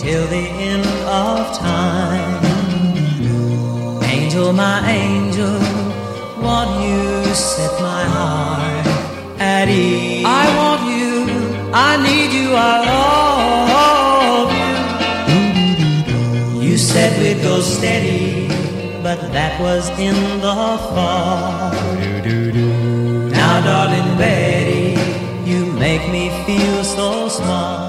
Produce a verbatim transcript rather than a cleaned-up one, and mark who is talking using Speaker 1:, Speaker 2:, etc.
Speaker 1: till the end of time. Angel, my angel, won't you set my heart at ease? I want you, I need you, I love you. You said we'd go steady, but that was in the fall. Now, darling Betty, you make me feel so small.